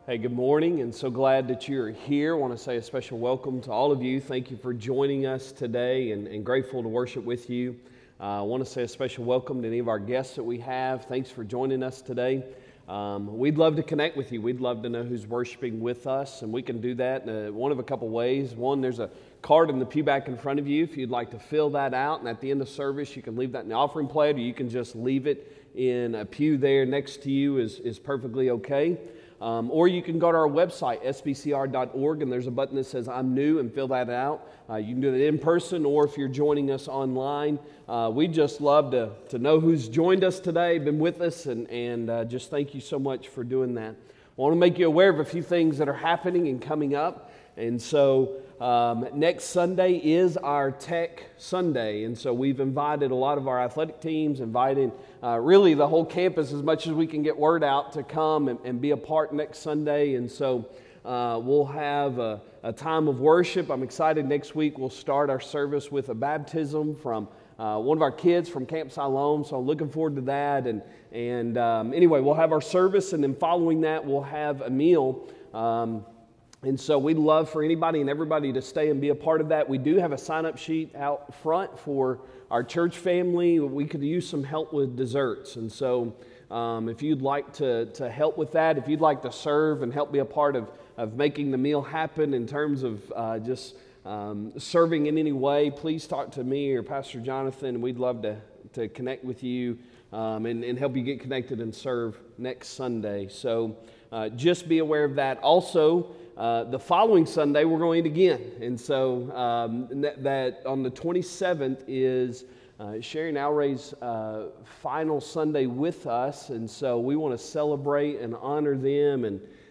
Hey, good morning, and so glad that you're here. I want to say a special welcome to all of you. Thank you for joining us today, and grateful to worship with you. I want to say a special welcome to any of our guests that we have. Thanks for joining us today. We'd love to connect with you. We'd love to know who's worshiping with us, and we can do that in one of a couple ways. One, there's a card in the pew back in front of you if you'd like to fill that out, and at the end of service, you can leave that in the offering plate, or you can just leave it in a pew there next to you is perfectly okay. Or you can go to our website, sbcr.org, and there's a button that says I'm new, and fill that out. You can do it in person, or if you're joining us online. We'd just love to know who's joined us today, been with us, and just thank you so much for doing that. I want to make you aware of a few things that are happening and coming up. And so next Sunday is our Tech Sunday, and so we've invited a lot of our athletic teams, invited really the whole campus as much as we can get word out to come and be a part next Sunday. And so we'll have a time of worship. I'm excited. Next week we'll start our service with a baptism from one of our kids from Camp Siloam, so I'm looking forward to that. And anyway, we'll have our service, and then following that we'll have a meal. And so we'd love for anybody and everybody to stay and be a part of that. We do have a sign-up sheet out front for our church family. We could use some help with desserts. And so if you'd like to help with that, if you'd like to serve and help be a part of making the meal happen in terms of just serving in any way, please talk to me or Pastor Jonathan. We'd love to connect with you and help you get connected and serve next Sunday. So just be aware of that. Also, the following Sunday, we're going to eat again. And so that on the 27th is Sherry and Alray's final Sunday with us. And so we want to celebrate and honor them.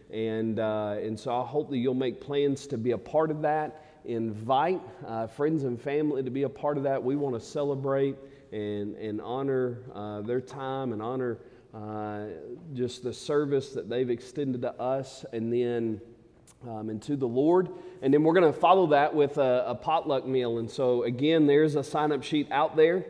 And so I hope that you'll make plans to be a part of that. Invite friends and family to be a part of that. We want to celebrate and honor their time and honor just the service that they've extended to us. And then and to the Lord. And then we're going to follow that with a potluck meal. And so again, there's a sign-up sheet out there.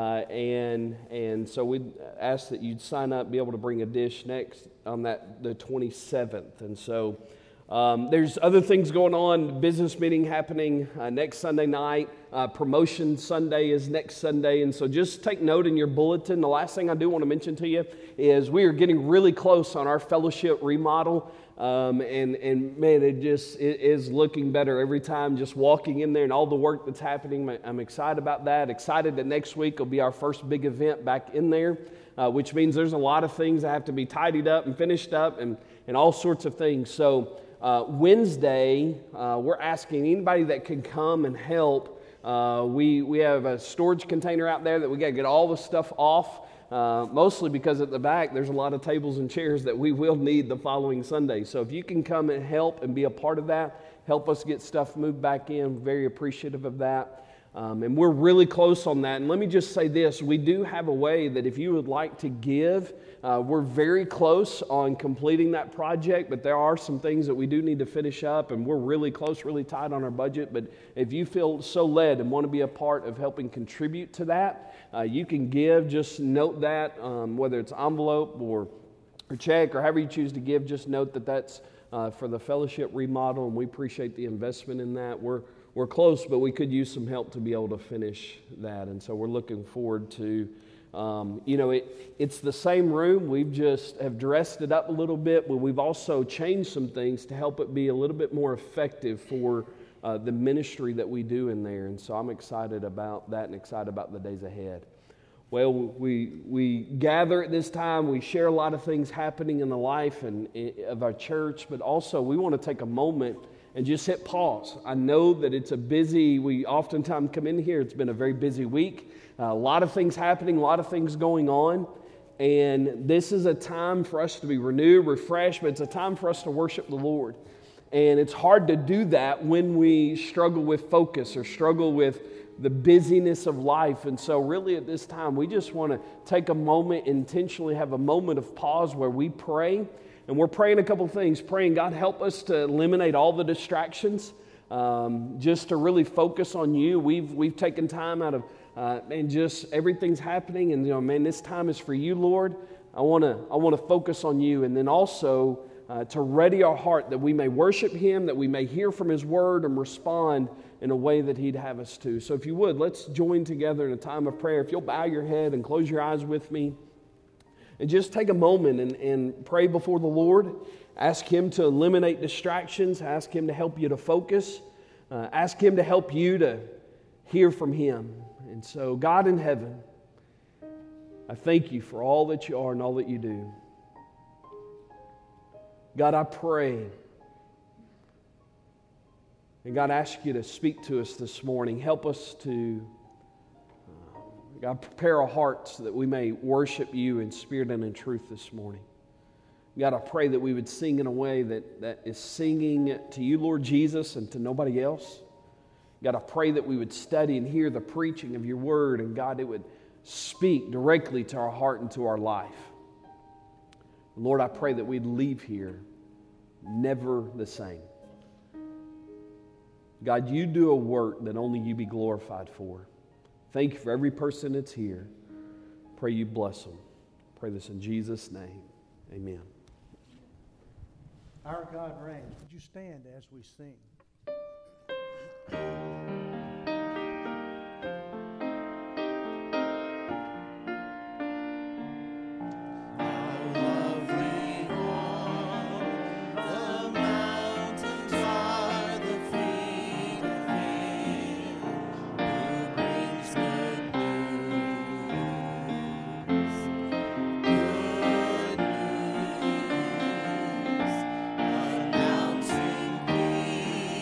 And so we'd ask that you'd sign up, be able to bring a dish next on the 27th. And so there's other things going on, business meeting happening next Sunday night. Promotion Sunday is next Sunday. And so just take note in your bulletin. The last thing I do want to mention to you is we are getting really close on our fellowship remodel. And man, it is looking better every time, just walking in there and all the work that's happening. I'm excited about that. Excited that next week will be our first big event back in there, which means there's a lot of things that have to be tidied up and finished up and all sorts of things. So Wednesday, we're asking anybody that can come and help. We have a storage container out there that we got to get all the stuff off. Mostly because at the back there's a lot of tables and chairs that we will need the following Sunday. So if you can come and help and be a part of that, help us get stuff moved back in, very appreciative of that. And we're really close on that. And let me just say this, we do have a way that if you would like to give, we're very close on completing that project, but there are some things that we do need to finish up, and we're really close, really tight on our budget. But if you feel so led and want to be a part of helping contribute to that, you can give. Just note that, whether it's envelope or check or however you choose to give, just note that that's for the fellowship remodel, and we appreciate the investment in that. We're close, but we could use some help to be able to finish that. And so we're looking forward to, it's the same room. We've just have dressed it up a little bit, but we've also changed some things to help it be a little bit more effective for the ministry that we do in there. And so I'm excited about that and excited about the days ahead. Well, we gather at this time. We share a lot of things happening in the life of our church, but also we want to take a moment and just hit pause. I know that it's we oftentimes come in here, it's been a very busy week, a lot of things happening, a lot of things going on, and this is a time for us to be renewed, refreshed, but it's a time for us to worship the Lord. And it's hard to do that when we struggle with focus or struggle with the busyness of life. And so really at this time, we just want to take a moment, intentionally have a moment of pause where we pray. And we're praying a couple things. Praying, God, help us to eliminate all the distractions, just to really focus on you. We've taken time out of, and just everything's happening. And, man, this time is for you, Lord. I want to focus on you. And then also to ready our heart that we may worship Him, that we may hear from His Word and respond in a way that He'd have us to. So if you would, let's join together in a time of prayer. If you'll bow your head and close your eyes with me and just take a moment and pray before the Lord. Ask Him to eliminate distractions. Ask Him to help you to focus. Ask Him to help you to hear from Him. And so, God in heaven, I thank You for all that You are and all that You do. God, I pray, and God, I ask You to speak to us this morning. Help us to, God, prepare our hearts that we may worship You in spirit and in truth this morning. God, I pray that we would sing in a way that is singing to You, Lord Jesus, and to nobody else. God, I pray that we would study and hear the preaching of Your Word, and God, it would speak directly to our heart and to our life. Lord, I pray that we'd leave here never the same. God, You do a work that only You be glorified for. Thank You for every person that's here. Pray You bless them. Pray this in Jesus' name. Amen. Our God reigns. Would you stand as we sing? Announcing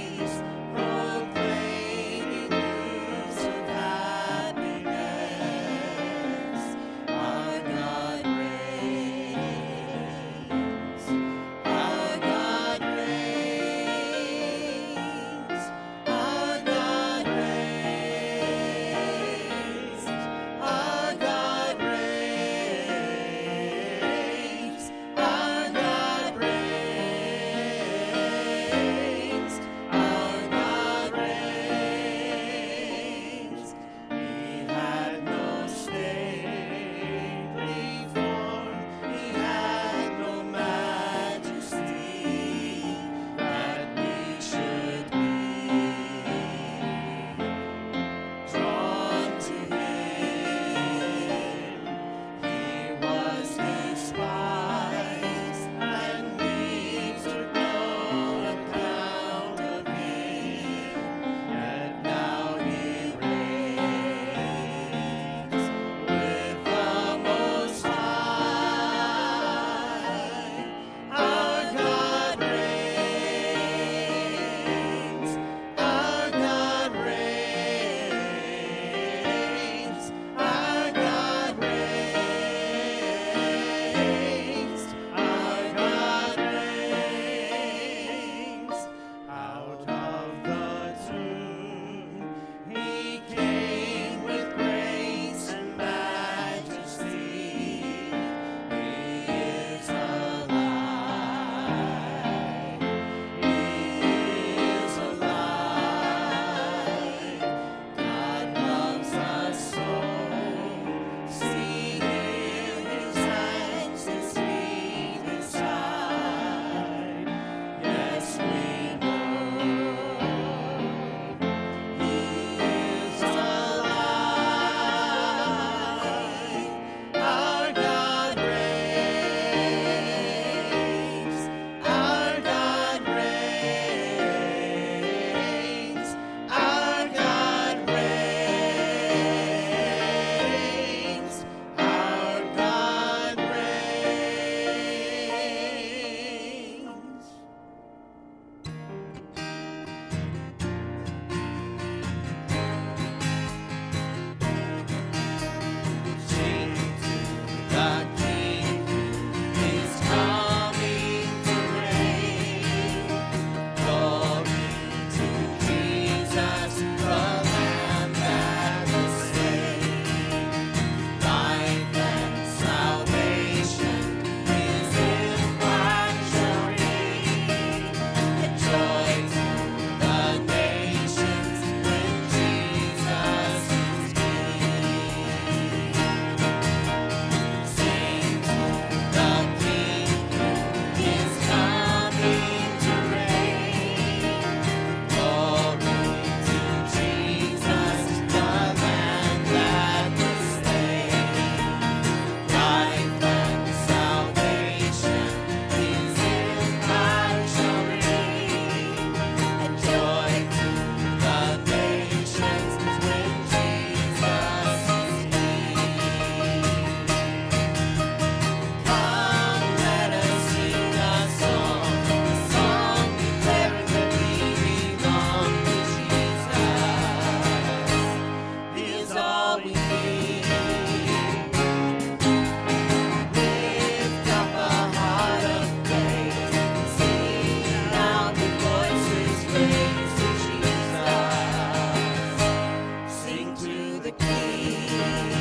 the King.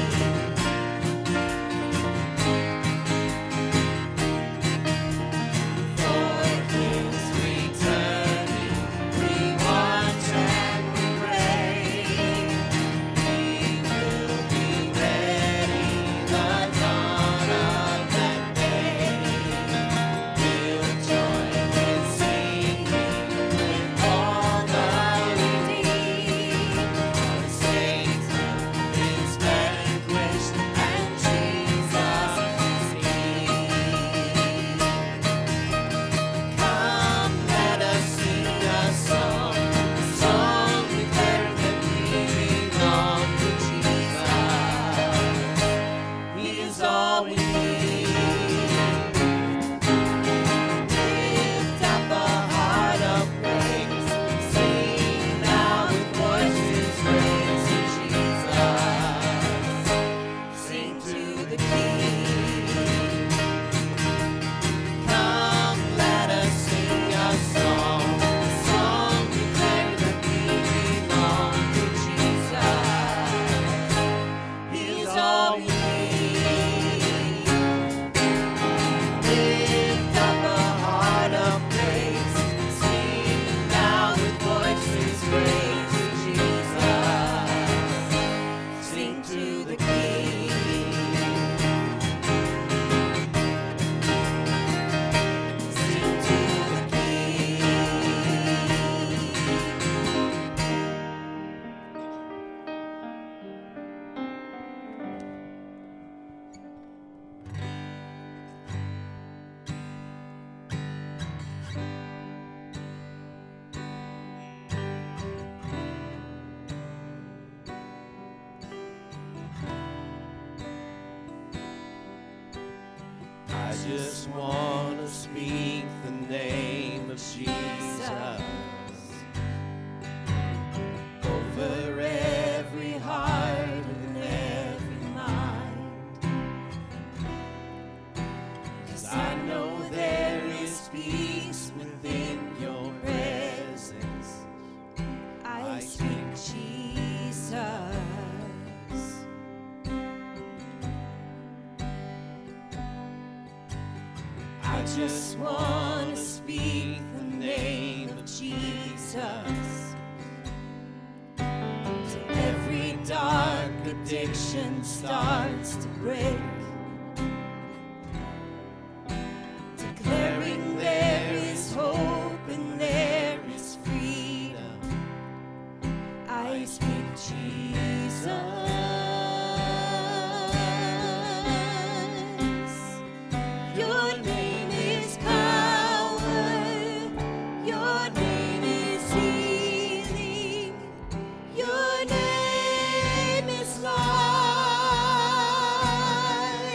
I just want to speak the name of Jesus over every heart and every mind. 'Cause I know there is peace within your presence. I speak Jesus. I just want to speak the name of Jesus. So every dark addiction starts to break. Declaring there is hope and there is freedom. I speak Jesus. Your name is power. Your name is healing. Your name is life.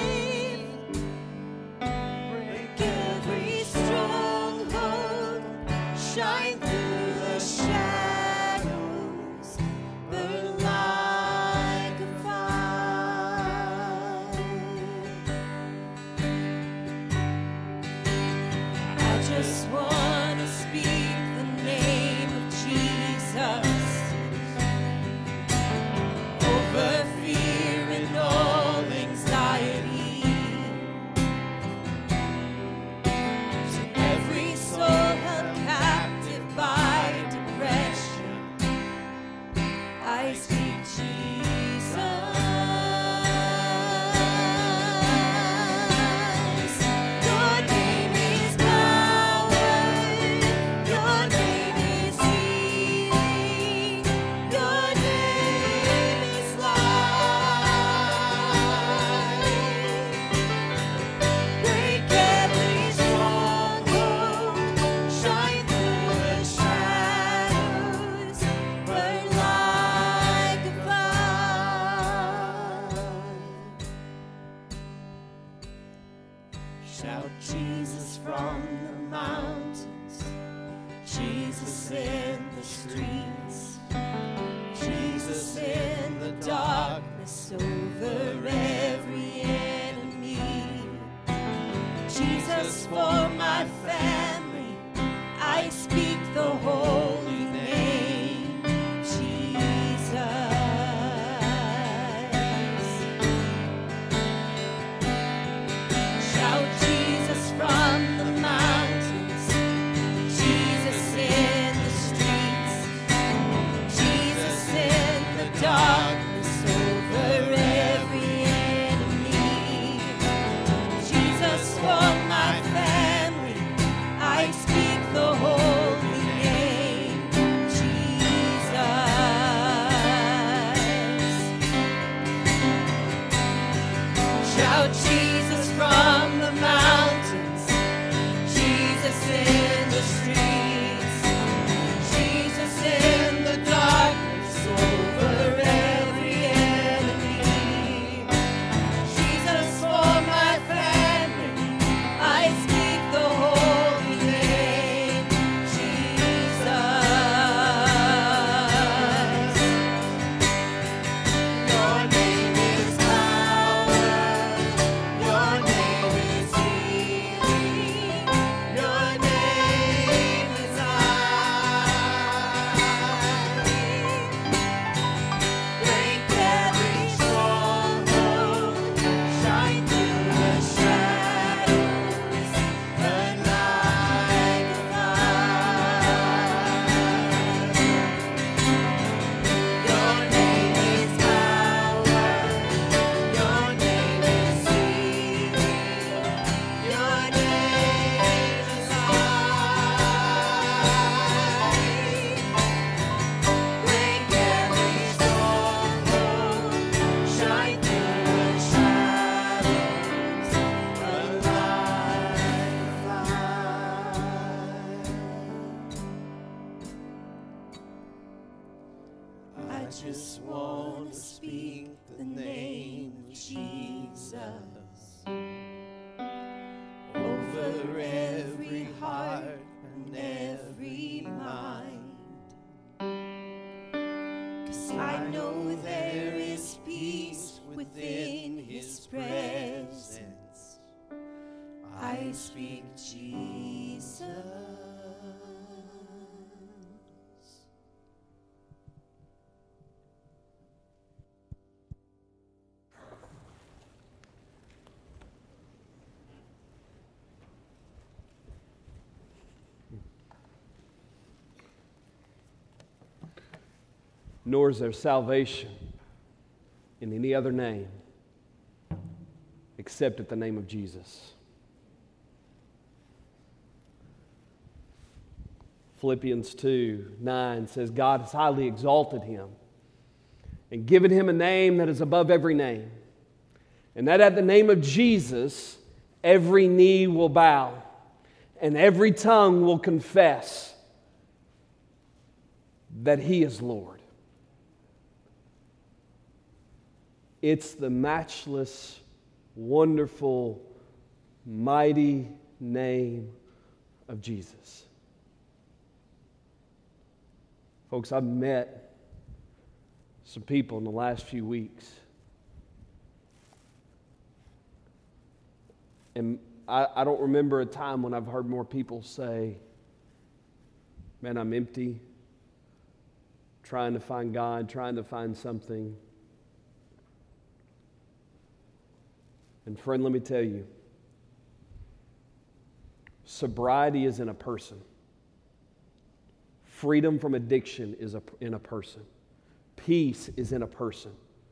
Jesus from the mountains, Jesus in the streets, Jesus in the darkness over every enemy. Jesus for my family, I speak the holy name, Jesus. Your name is power, your name is healing, your name is life. Break every stronghold, shine through the shadows, burn like a fire. Your name is power, your name is healing, your name is life. Break every stronghold, shine through the shadows, burn like a fire. I just want to speak the name of Jesus over every heart and every mind. 'Cause I know there is peace within His presence. I speak Jesus. Nor is there salvation in any other name except at the name of Jesus. Philippians 2:9 says, God has highly exalted him and given him a name that is above every name, and that at the name of Jesus every knee will bow and every tongue will confess that He is Lord. It's the matchless, wonderful, mighty name of Jesus. Folks, I've met some people in the last few weeks, and I don't remember a time when I've heard more people say, man, I'm empty, trying to find God, trying to find something. And friend, let me tell you, sobriety is in a person. Freedom from addiction is in a person. Peace is in a person.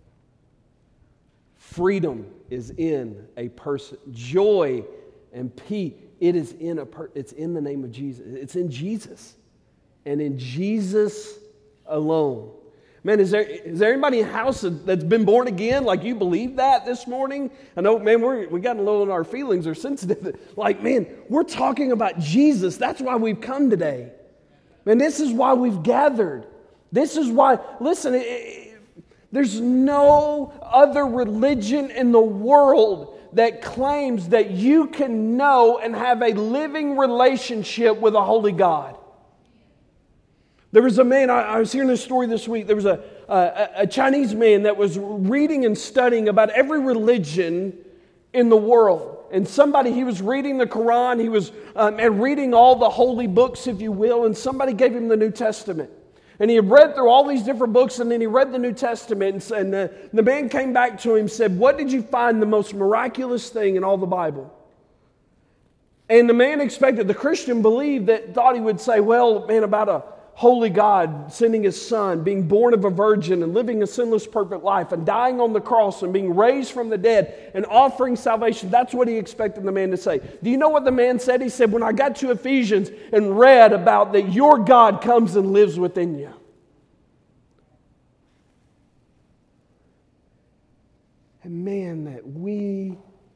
Freedom is in a person. Joy and peace, it's in the name of Jesus. It's in Jesus. And in Jesus alone. Man, is there anybody in the house that's been born again? Like, you believe that this morning? I know, man, we got a little in our feelings, or sensitive. Like, man, we're talking about Jesus. That's why we've come today. Man, this is why we've gathered. This is why, listen, there's no other religion in the world that claims that you can know and have a living relationship with a holy God. There was a man, I was hearing this story this week, there was a Chinese man that was reading and studying about every religion in the world. And he was reading the Quran, he was reading all the holy books, if you will, and somebody gave him the New Testament. And he had read through all these different books, and then he read the New Testament, and the man came back to him and said, what did you find the most miraculous thing in all the Bible? And the man expected, the Christian thought he would say, well, man, about a holy God sending His Son, being born of a virgin and living a sinless, perfect life and dying on the cross and being raised from the dead and offering salvation. That's what he expected the man to say. Do you know what the man said? He said, when I got to Ephesians and read about that your God comes and lives within you. And man, that we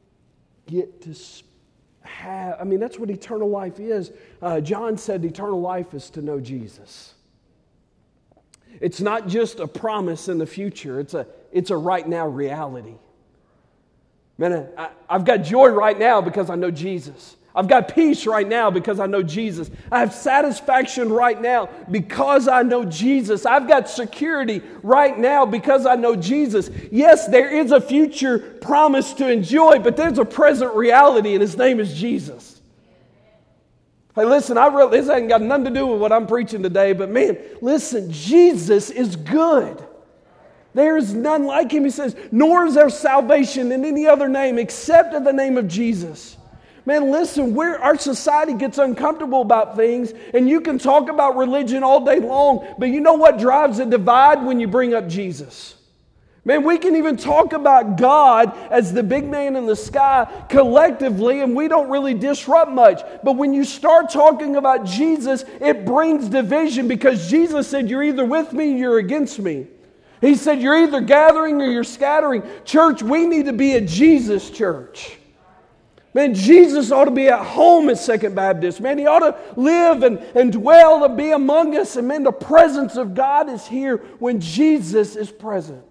get to have, that's what eternal life is. John said eternal life is to know Jesus. It's not just a promise in the future. It's a right now reality. Man, I've got joy right now because I know Jesus. I've got peace right now because I know Jesus. I have satisfaction right now because I know Jesus. I've got security right now because I know Jesus. Yes, there is a future promise to enjoy, but there's a present reality, and His name is Jesus. Hey, listen, this ain't got nothing to do with what I'm preaching today, but man, listen, Jesus is good. There is none like Him. He says, nor is there salvation in any other name except in the name of Jesus. Man, listen, our society gets uncomfortable about things, and you can talk about religion all day long, but you know what drives a divide when you bring up Jesus? Man, we can even talk about God as the big man in the sky collectively, and we don't really disrupt much. But when you start talking about Jesus, it brings division, because Jesus said, you're either with me or you're against me. He said, you're either gathering or you're scattering. Church, we need to be a Jesus church. Man, Jesus ought to be at home at Second Baptist. Man, He ought to live and dwell and be among us. And man, the presence of God is here when Jesus is present.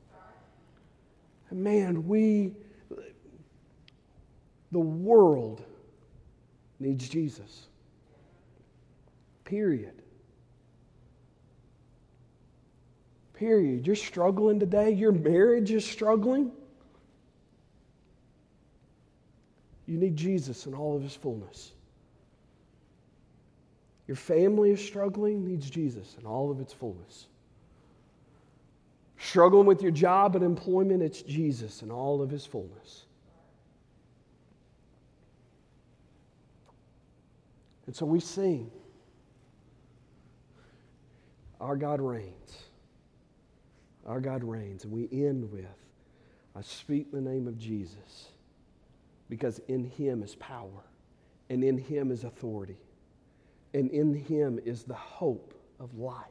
And man, the world needs Jesus. Period. You're struggling today. Your marriage is struggling. You need Jesus in all of His fullness. Your family is struggling, needs Jesus in all of its fullness. Struggling with your job and employment, it's Jesus in all of His fullness. And so we sing, our God reigns. Our God reigns. And we end with, I speak the name of Jesus, because in Him is power, and in Him is authority, and in Him is the hope of life.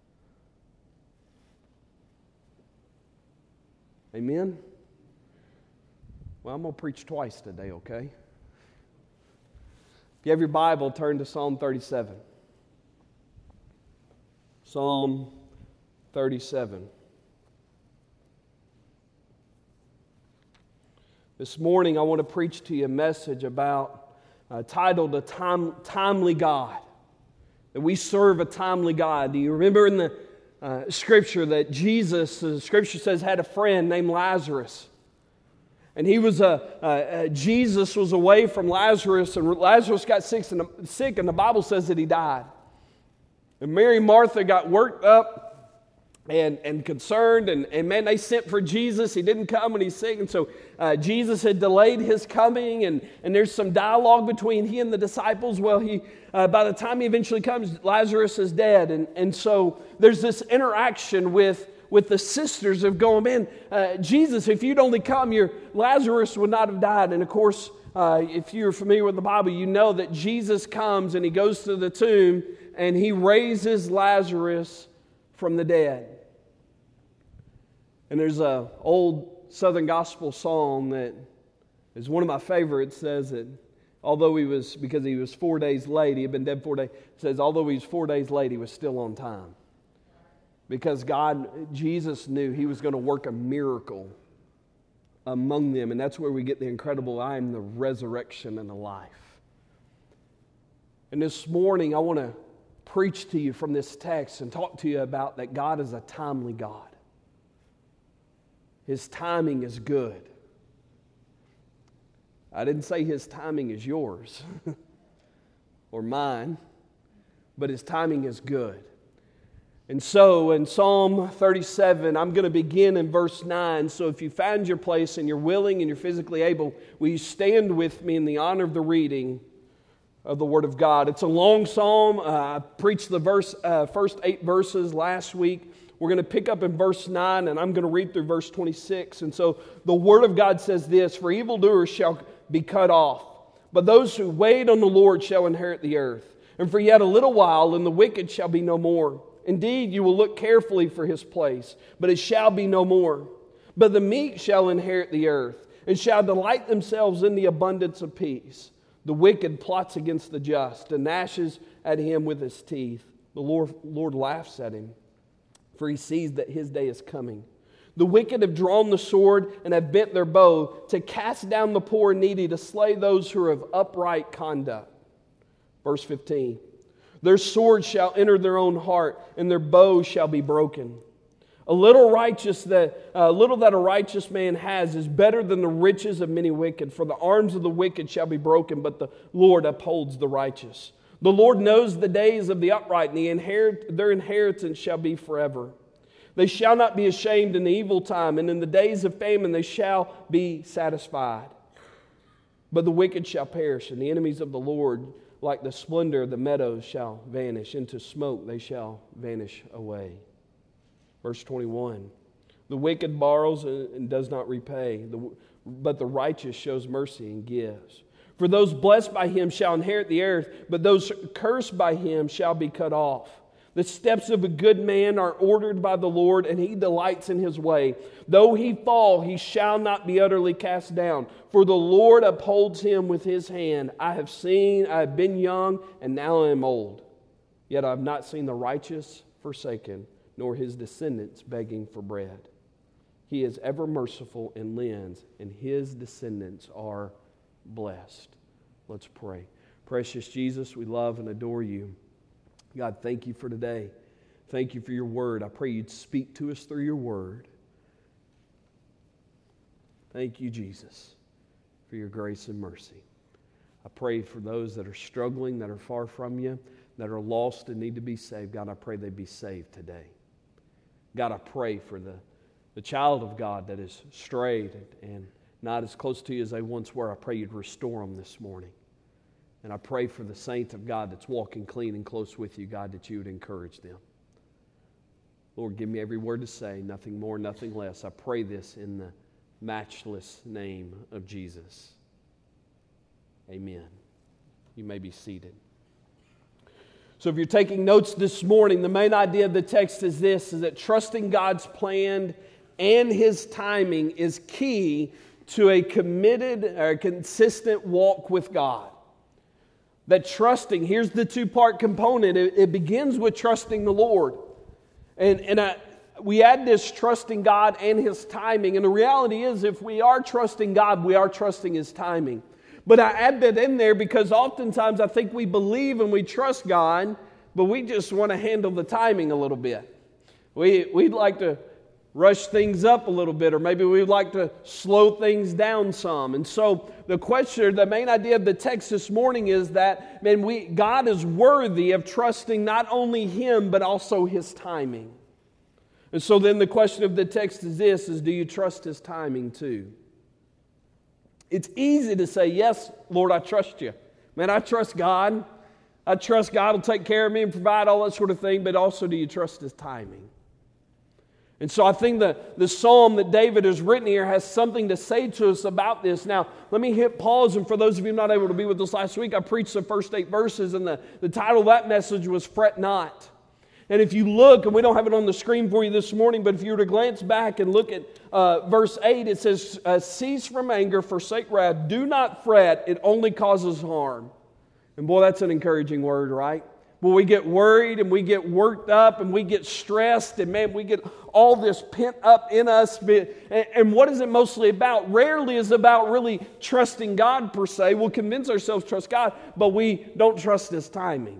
Amen? Well, I'm going to preach twice today, okay? If you have your Bible, turn to Psalm 37. Psalm 37. This morning I want to preach to you a message titled A Timely God. That we serve a timely God. Do you remember in the Scripture that Jesus, the Scripture says, had a friend named Lazarus? And Jesus was away from Lazarus, and Lazarus got sick, and the Bible says that he died. And Mary and Martha got worked up and concerned, and man, they sent for Jesus. He didn't come, and he's sick, and so Jesus had delayed His coming, and there's some dialogue between He and the disciples. Well, by the time He eventually comes, Lazarus is dead, and so there's this interaction with the sisters of going, man, Jesus, if you'd only come, your Lazarus would not have died. And of course, if you're familiar with the Bible, you know that Jesus comes and He goes to the tomb and He raises Lazarus from the dead. And there's an old Southern gospel song that is one of my favorites. It says that because he was 4 days late, he had been dead 4 days. It says, although he was 4 days late, he was still on time. Because Jesus knew He was going to work a miracle among them. And that's where we get the incredible, I am the resurrection and the life. And this morning, I want to preach to you from this text and talk to you about that God is a timely God. His timing is good. I didn't say His timing is yours or mine, but His timing is good. And so in Psalm 37, I'm going to begin in verse 9. So if you found your place and you're willing and you're physically able, will you stand with me in the honor of the reading of the Word of God? It's a long psalm. I preached the first 8 verses last week. We're going to pick up in verse 9, and I'm going to read through verse 26. And so the Word of God says this, for evildoers shall be cut off, but those who wait on the Lord shall inherit the earth. And for yet a little while, and the wicked shall be no more. Indeed, you will look carefully for his place, but it shall be no more. But the meek shall inherit the earth, and shall delight themselves in the abundance of peace. The wicked plots against the just, and gnashes at him with his teeth. The Lord laughs at him, for he sees that his day is coming. The wicked have drawn the sword and have bent their bow to cast down the poor and needy, to slay those who are of upright conduct. Verse 15. Their sword shall enter their own heart, and their bow shall be broken. A little that a righteous man has is better than the riches of many wicked. For the arms of the wicked shall be broken, but the Lord upholds the righteous. The Lord knows the days of the upright, and their inheritance shall be forever. They shall not be ashamed in the evil time, and in the days of famine they shall be satisfied. But the wicked shall perish, and the enemies of the Lord, like the splendor of the meadows, shall vanish. Into smoke they shall vanish away. Verse 21, the wicked borrows and does not repay, but the righteous shows mercy and gives. For those blessed by him shall inherit the earth, but those cursed by him shall be cut off. The steps of a good man are ordered by the Lord, and he delights in his way. Though he fall, he shall not be utterly cast down, for the Lord upholds him with his hand. I have been young, and now I am old. Yet I have not seen the righteous forsaken, nor his descendants begging for bread. He is ever merciful and lends, and his descendants are blessed. Let's pray. Precious Jesus, we love and adore you. God, thank you for today. Thank you for your word. I pray you'd speak to us through your word. Thank you, Jesus, for your grace and mercy. I pray for those that are struggling, that are far from you, that are lost and need to be saved. God, I pray they be saved today. God, I pray for the child of God that is strayed and not as close to you as they once were. I pray you'd restore them this morning. And I pray for the saint of God that's walking clean and close with you, God, that you would encourage them. Lord, give me every word to say, nothing more, nothing less. I pray this in the matchless name of Jesus. Amen. You may be seated. So if you're taking notes this morning, the main idea of the text is this, is that trusting God's plan and His timing is key to a committed or consistent walk with God. That trusting, here's the two-part component. It begins with trusting the Lord. We add this trusting God and His timing. And the reality is, if we are trusting God, we are trusting His timing. But I add that in there because oftentimes I think we believe and we trust God, but we just want to handle the timing a little bit. We'd like to rush things up a little bit, or maybe we'd like to slow things down some. And so the main idea of the text this morning is that, God is worthy of trusting not only Him, but also His timing. And so then the question of the text is this, do you trust His timing too? It's easy to say, yes, Lord, I trust you. Man, I trust God. I trust God will take care of me and provide all that sort of thing, but also do you trust His timing? And so I think the psalm that David has written here has something to say to us about this. Now, let me hit pause, and for those of you not able to be with us last week, I preached the first 8 verses, and the title of that message was Fret Not. And if you look, and we don't have it on the screen for you this morning, but if you were to glance back and look at verse 8, it says, cease from anger, forsake wrath, do not fret, it only causes harm. And boy, that's an encouraging word, right? Well, we get worried and we get worked up and we get stressed and man, we get all this pent up in us. And what is it mostly about? Rarely is it about really trusting God per se. We'll convince ourselves to trust God, but we don't trust His timing.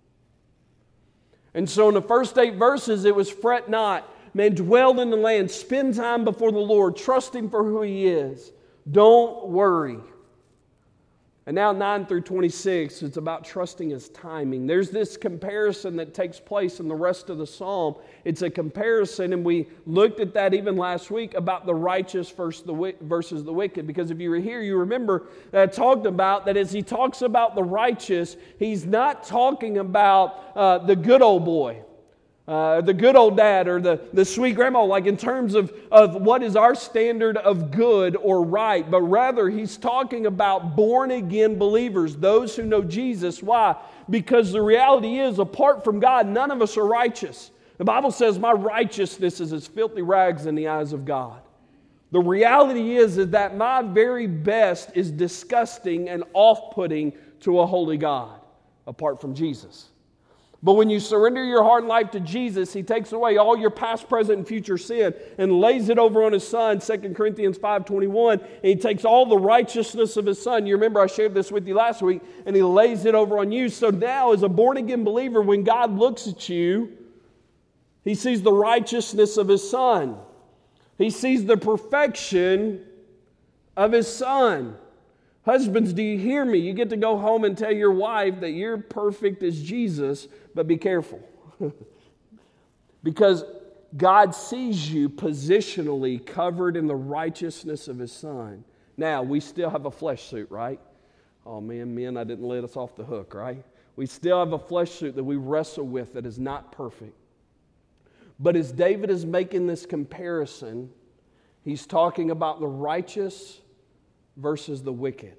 And so in the first 8 verses, it was fret not. Man, dwell in the land, spend time before the Lord, trust Him for who He is. Don't worry. And now 9 through 26, it's about trusting His timing. There's this comparison that takes place in the rest of the psalm. It's a comparison, and we looked at that even last week about the righteous versus the wicked. Because if you were here, you remember that I talked about that as he talks about the righteous, he's not talking about the good old boy. The good old dad or the sweet grandma, like in terms of what is our standard of good or right, but rather he's talking about born-again believers, those who know Jesus. Why? Because the reality is, apart from God, none of us are righteous. The Bible says, my righteousness is as filthy rags in the eyes of God. The reality is that my very best is disgusting and off-putting to a holy God apart from Jesus. But when you surrender your heart and life to Jesus, He takes away all your past, present, and future sin and lays it over on His Son, 2 Corinthians 5:21, and He takes all the righteousness of His Son. You remember I shared this with you last week, and He lays it over on you. So now as a born-again believer, when God looks at you, He sees the righteousness of His Son. He sees the perfection of His Son. Husbands, do you hear me? You get to go home and tell your wife that you're perfect as Jesus, but be careful. Because God sees you positionally covered in the righteousness of His Son. Now, we still have a flesh suit, right? Oh man, men, I didn't let us off the hook, right? We still have a flesh suit that we wrestle with that is not perfect. But as David is making this comparison, he's talking about the righteous versus the wicked.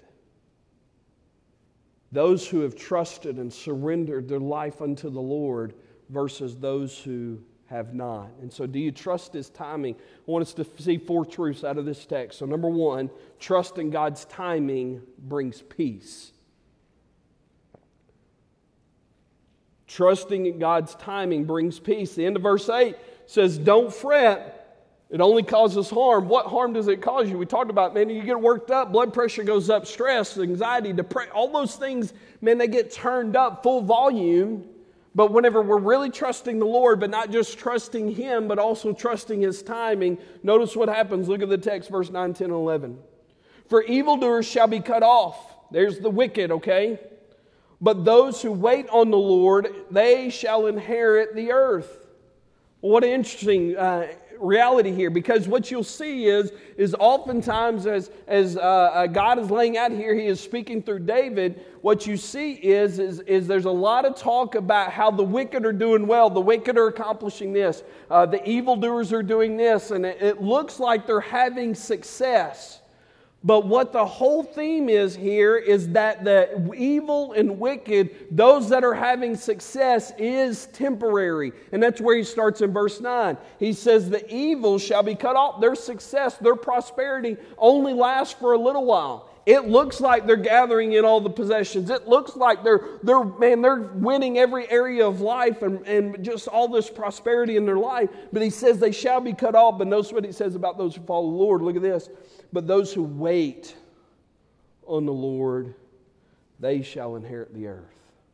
Those who have trusted and surrendered their life unto the Lord versus those who have not. And so do you trust His timing? I want us to see 4 truths out of this text. So number 1, trust in God's timing brings peace. Trusting in God's timing brings peace. The end of verse 8 says, don't fret. It only causes harm. What harm does it cause you? We talked about, man, you get worked up, blood pressure goes up, stress, anxiety, depression, all those things, man, they get turned up full volume. But whenever we're really trusting the Lord, but not just trusting Him, but also trusting His timing, notice what happens. Look at the text, verse 9, 10, and 11. For evildoers shall be cut off. There's the wicked, okay? But those who wait on the Lord, they shall inherit the earth. What an interesting reality here, because what you'll see is oftentimes as God is laying out here, He is speaking through David. What you see is there's a lot of talk about how the wicked are doing well, the wicked are accomplishing this, the evildoers are doing this, and it looks like they're having success. But what the whole theme is here is that the evil and wicked, those that are having success, is temporary. And that's where he starts in verse 9. He says, the evil shall be cut off. Their success, their prosperity only lasts for a little while. It looks like they're gathering in all the possessions. It looks like they're winning every area of life and just all this prosperity in their life. But he says they shall be cut off. But notice what he says about those who follow the Lord. Look at this. But those who wait on the Lord, they shall inherit the earth.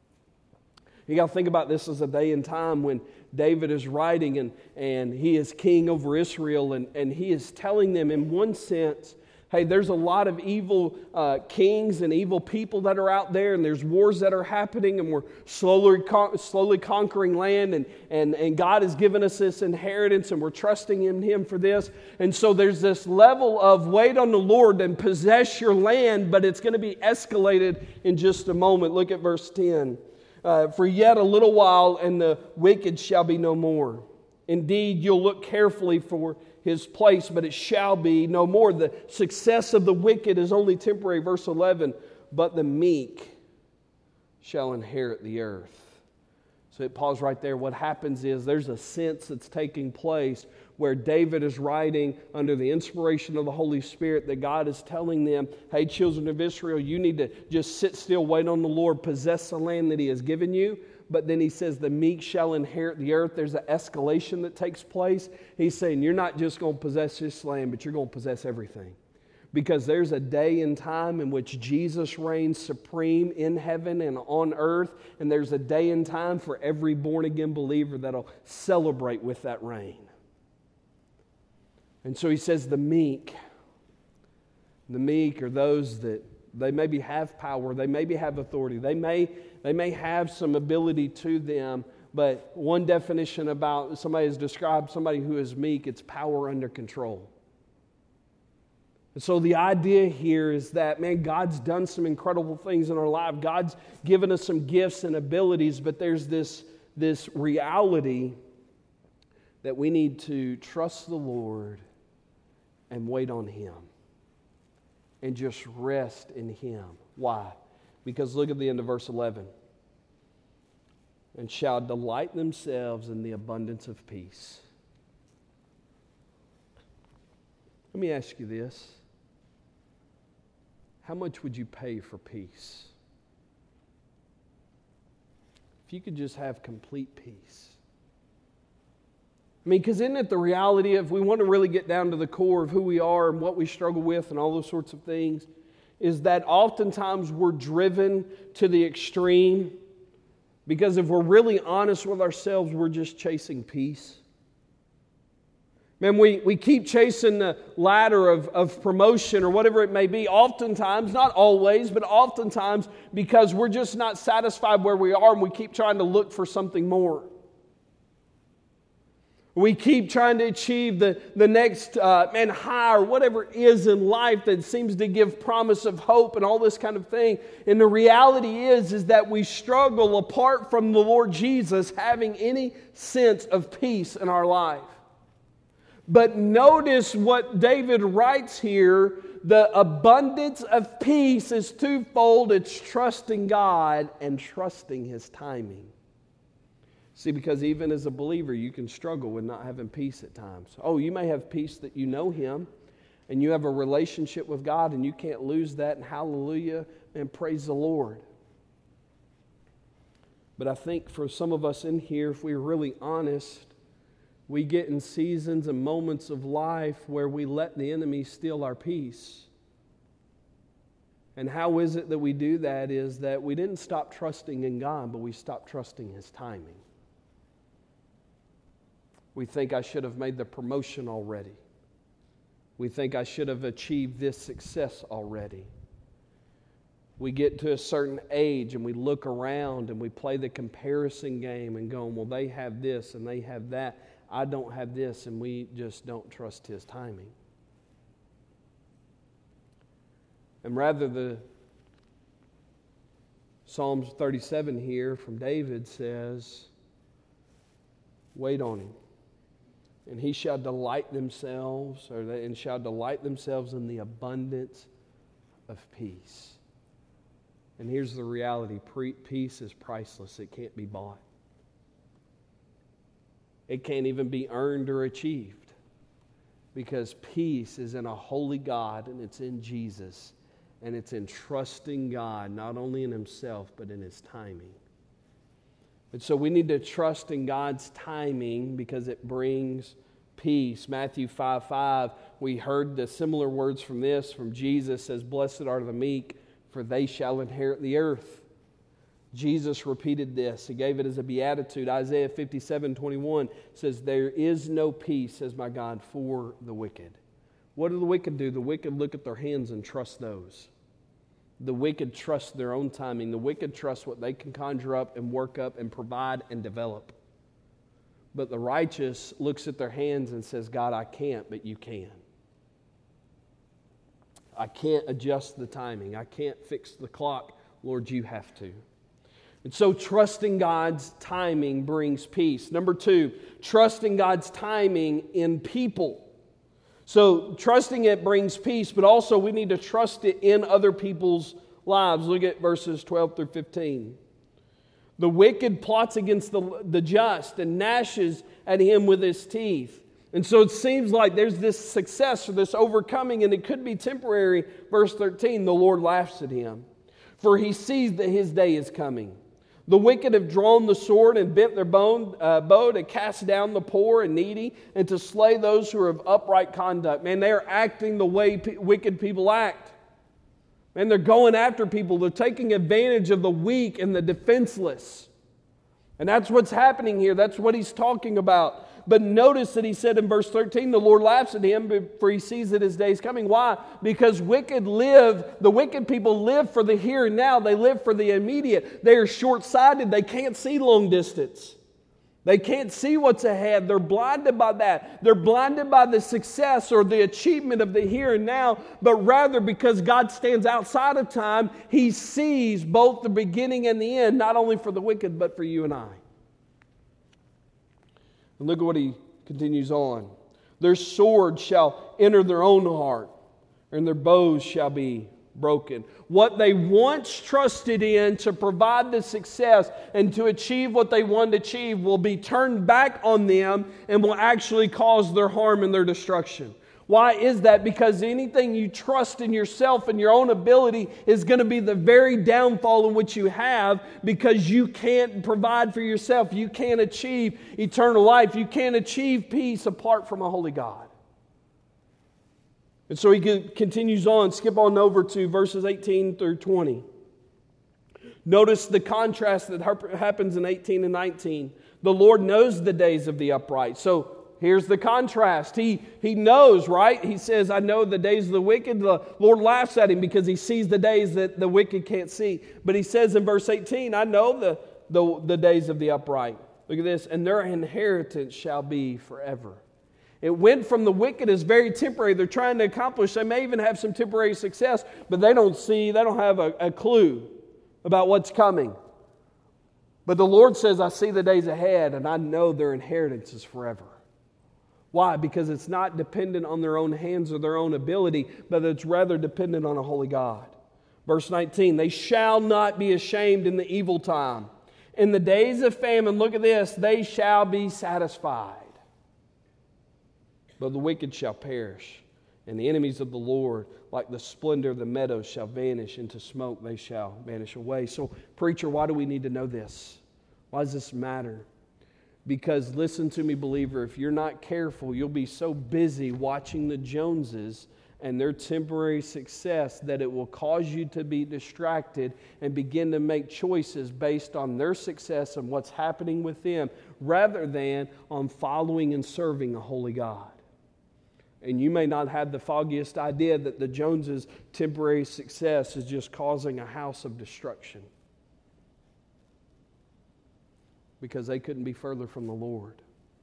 You got to think about this as a day and time when David is writing and he is king over Israel and he is telling them in one sense, hey, there's a lot of evil kings and evil people that are out there, and there's wars that are happening, and we're slowly conquering land, and God has given us this inheritance, and we're trusting in Him for this. And so there's this level of wait on the Lord and possess your land, but it's going to be escalated in just a moment. Look at verse 10. For yet a little while, and the wicked shall be no more. Indeed, you'll look carefully for his place, but it shall be no more. The success of the wicked is only temporary. Verse 11, but the meek shall inherit the earth. So pause right there. What happens is there's a sense that's taking place where David is writing under the inspiration of the Holy Spirit that God is telling them, hey, children of Israel, you need to just sit still, wait on the Lord, possess the land that He has given you. But then he says the meek shall inherit the earth. There's an escalation that takes place. He's saying you're not just going to possess this land, but you're going to possess everything. Because there's a day and time in which Jesus reigns supreme in heaven and on earth. And there's a day and time for every born-again believer that'll celebrate with that reign. And so he says the meek are those that they maybe have power, they maybe have authority, they may have some ability to them, but one definition about somebody has described somebody who is meek, it's power under control. And so the idea here is that, man, God's done some incredible things in our life. God's given us some gifts and abilities, but there's this reality that we need to trust the Lord and wait on Him. And just rest in Him. Why? Because look at the end of verse 11. And shall delight themselves in the abundance of peace. Let me ask you this. How much would you pay for peace? If you could just have complete peace. I mean, because isn't it the reality of, we want to really get down to the core of who we are and what we struggle with and all those sorts of things, is that oftentimes we're driven to the extreme because if we're really honest with ourselves, we're just chasing peace. Man, we keep chasing the ladder of promotion or whatever it may be, oftentimes, not always, but oftentimes because we're just not satisfied where we are and we keep trying to look for something more. We keep trying to achieve the next high or whatever it is in life that seems to give promise of hope and all this kind of thing. And the reality is that we struggle apart from the Lord Jesus having any sense of peace in our life. But notice what David writes here. The abundance of peace is twofold. It's trusting God and trusting His timing. See, because even as a believer, you can struggle with not having peace at times. Oh, you may have peace that you know Him and you have a relationship with God and you can't lose that, and hallelujah and praise the Lord. But I think for some of us in here, if we're really honest, we get in seasons and moments of life where we let the enemy steal our peace. And how is it that we do that? Is that we didn't stop trusting in God, but we stopped trusting His timing. We think I should have made the promotion already. We think I should have achieved this success already. We get to a certain age and we look around and we play the comparison game and go, well, they have this and they have that. I don't have this, and we just don't trust His timing. And rather, the Psalms 37 here from David says, wait on Him. And He shall delight themselves, and shall delight themselves in the abundance of peace. And here's the reality. Peace is priceless. It can't be bought. It can't even be earned or achieved. Because peace is in a holy God, and it's in Jesus. And it's in trusting God, not only in Himself, but in His timing. And so we need to trust in God's timing because it brings peace. Matthew 5:5, we heard the similar words from this, from Jesus, says, blessed are the meek, for they shall inherit the earth. Jesus repeated this. He gave it as a beatitude. Isaiah 57:21 says, there is no peace, says my God, for the wicked. What do the wicked do? The wicked look at their hands and trust those. The wicked trust their own timing. The wicked trust what they can conjure up and work up and provide and develop. But the righteous looks at their hands and says, God, I can't, but you can. I can't adjust the timing. I can't fix the clock. Lord, you have to. And so trusting God's timing brings peace. Number 2, trusting God's timing in people. So trusting it brings peace, but also we need to trust it in other people's lives. Look at verses 12 through 15. The wicked plots against the just and gnashes at him with his teeth. And so it seems like there's this success or this overcoming, and it could be temporary. Verse 13, the Lord laughs at him, for He sees that his day is coming. The wicked have drawn the sword and bent their bow to cast down the poor and needy and to slay those who are of upright conduct. Man, they are acting the way wicked people act. Man, they're going after people. They're taking advantage of the weak and the defenseless. And that's what's happening here. That's what he's talking about. But notice that he said in verse 13, the Lord laughs at him, for He sees that his day is coming. Why? Because the wicked people live for the here and now. They live for the immediate. They are short-sighted. They can't see long distance. They can't see what's ahead. They're blinded by that. They're blinded by the success or the achievement of the here and now. But rather, because God stands outside of time, He sees both the beginning and the end, not only for the wicked, but for you and I. And look at what he continues on. Their sword shall enter their own heart, and their bows shall be broken. What they once trusted in to provide the success and to achieve what they wanted to achieve will be turned back on them and will actually cause their harm and their destruction. Why is that? Because anything you trust in yourself and your own ability is going to be the very downfall in which you have, because you can't provide for yourself. You can't achieve eternal life. You can't achieve peace apart from a holy God. And so he continues on, skip on over to verses 18 through 20. Notice the contrast that happens in 18 and 19. The Lord knows the days of the upright. So here's the contrast. He knows, right? He says, I know the days of the wicked. The Lord laughs at him because he sees the days that the wicked can't see. But he says in verse 18, I know the days of the upright. Look at this. And their inheritance shall be forever. It went from the wicked as very temporary. They're trying to accomplish. They may even have some temporary success, but they don't have a clue about what's coming. But the Lord says, I see the days ahead, and I know their inheritance is forever. Why? Because it's not dependent on their own hands or their own ability, but it's rather dependent on a holy God. Verse 19, they shall not be ashamed in the evil time. In the days of famine, look at this, they shall be satisfied. But the wicked shall perish, and the enemies of the Lord, like the splendor of the meadows, shall vanish into smoke. They shall vanish away. So, preacher, why do we need to know this? Why does this matter? Because listen to me, believer, if you're not careful, you'll be so busy watching the Joneses and their temporary success that it will cause you to be distracted and begin to make choices based on their success and what's happening with them, rather than on following and serving a holy God. And you may not have the foggiest idea that the Joneses' temporary success is just causing a house of destruction, because they couldn't be further from the Lord.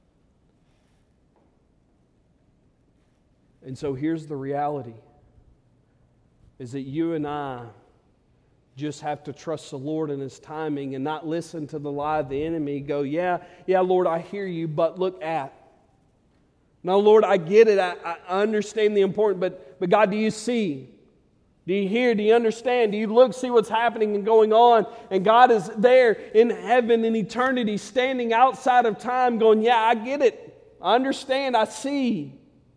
And so here's the reality, is that you and I just have to trust the Lord in His timing and not listen to the lie of the enemy. Go, yeah, Lord, I hear you, but look at. No, Lord, I get it. I understand the importance, but God, do you see? Do you hear? Do you understand? Do you look, see what's happening and going on? And God is there in heaven, in eternity, standing outside of time going, yeah, I get it. I understand. I see.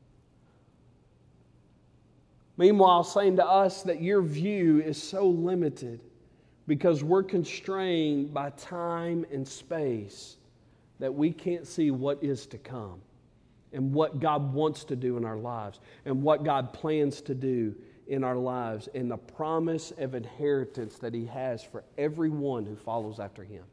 Meanwhile, saying to us that your view is so limited because we're constrained by time and space that we can't see what is to come and what God wants to do in our lives and what God plans to do in our lives and the promise of inheritance that He has for everyone who follows after Him.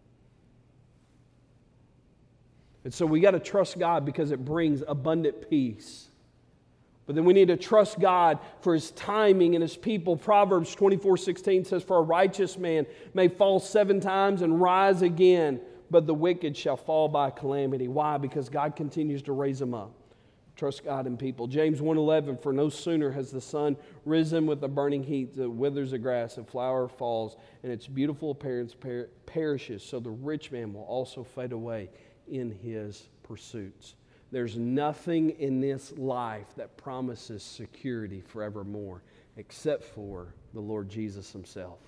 And so we got to trust God because it brings abundant peace. But then we need to trust God for His timing and His people. Proverbs 24:16 says, for a righteous man may fall 7 times and rise again, but the wicked shall fall by calamity. Why? Because God continues to raise them up. Trust God in people. James 1:11, for no sooner has the sun risen with a burning heat that withers the grass and flower falls, and its beautiful appearance perishes, so the rich man will also fade away in his pursuits. There's nothing in this life that promises security forevermore except for the Lord Jesus Himself.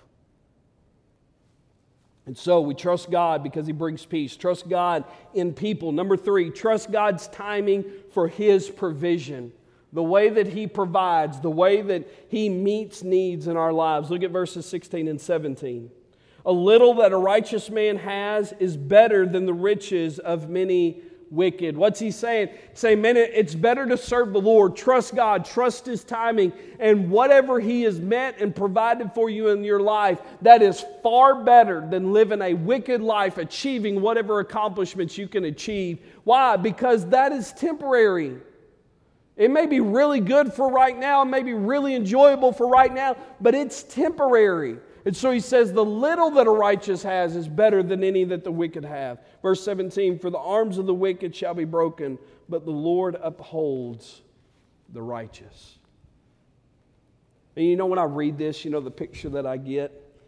And so we trust God because He brings peace. Trust God in people. Number 3, trust God's timing for His provision. The way that He provides, the way that He meets needs in our lives. Look at verses 16 and 17. A little that a righteous man has is better than the riches of many wicked. What's he saying? He's saying, man, it's better to serve the Lord. Trust God. Trust His timing. And whatever He has met and provided for you in your life, that is far better than living a wicked life, achieving whatever accomplishments you can achieve. Why? Because that is temporary. It may be really good for right now. It may be really enjoyable for right now, but it's temporary. And so he says, the little that a righteous has is better than any that the wicked have. Verse 17, for the arms of the wicked shall be broken, but the Lord upholds the righteous. And you know, when I read this, you know, the picture that I get,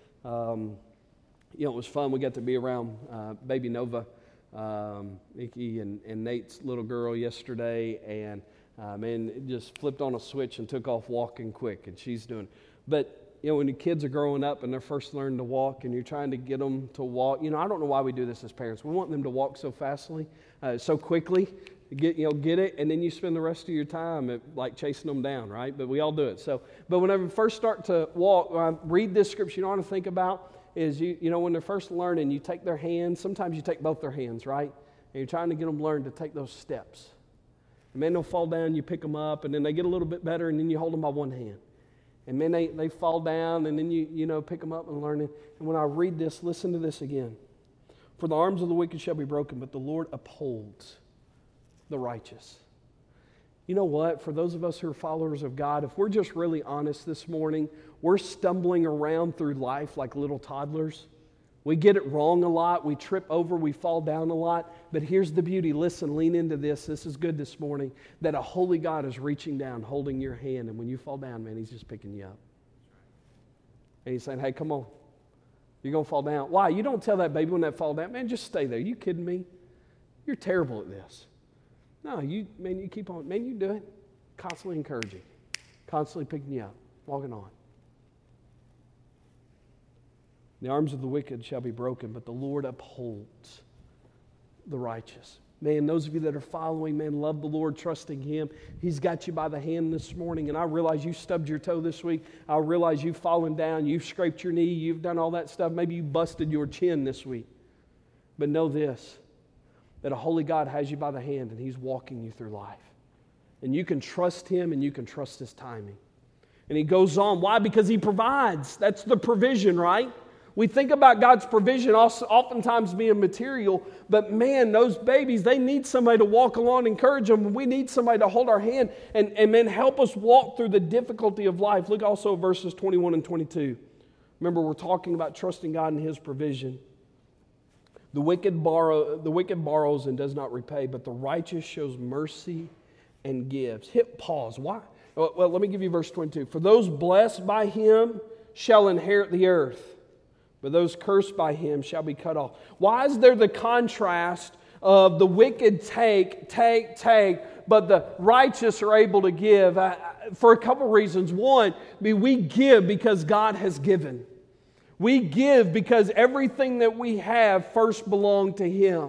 it was fun. We got to be around baby Nova, Nikki and Nate's little girl yesterday, and man, it just flipped on a switch and took off walking quick, and she's doing. But you know, when the kids are growing up and they're first learning to walk and you're trying to get them to walk, you know, I don't know why we do this as parents. We want them to walk so fastly, so quickly, Get it, and then you spend the rest of your time like chasing them down, right? But we all do it. So, but whenever we first start to walk, when I read this scripture, you know what I think about is when they're first learning, you take their hands. Sometimes you take both their hands, right? And you're trying to get them to learn to take those steps. And man, they'll fall down, you pick them up, and then they get a little bit better, and then you hold them by one hand. And man, they fall down, and then you pick them up and learn it. And when I read this, listen to this again. For the arms of the wicked shall be broken, but the Lord upholds the righteous. You know what? For those of us who are followers of God, if we're just really honest this morning, we're stumbling around through life like little toddlers. We get it wrong a lot. We trip over. We fall down a lot. But here's the beauty. Listen, lean into this. This is good this morning. That a holy God is reaching down, holding your hand. And when you fall down, man, He's just picking you up. And He's saying, hey, come on. You're going to fall down. Why? You don't tell that baby when they fall down. Man, just stay there. You kidding me? You're terrible at this. No, you keep on. Man, you do it. Constantly encouraging. Constantly picking you up. Walking on. The arms of the wicked shall be broken, but the Lord upholds the righteous. Man, those of you that are following, man, love the Lord, trusting Him. He's got you by the hand this morning, and I realize you stubbed your toe this week. I realize you've fallen down, you've scraped your knee, you've done all that stuff. Maybe you busted your chin this week. But know this, that a holy God has you by the hand, and He's walking you through life. And you can trust Him, and you can trust His timing. And He goes on. Why? Because He provides. That's the provision, right? We think about God's provision oftentimes being material, but man, those babies, they need somebody to walk along and encourage them. We need somebody to hold our hand and man, help us walk through the difficulty of life. Look also at verses 21 and 22. Remember, we're talking about trusting God and His provision. The wicked borrows and does not repay, but the righteous shows mercy and gives. Hit pause. Why? Well, let me give you verse 22. For those blessed by Him shall inherit the earth, but those cursed by Him shall be cut off. Why is there the contrast of the wicked take, but the righteous are able to give? For a couple reasons. One, we give because God has given. We give because everything that we have first belonged to Him.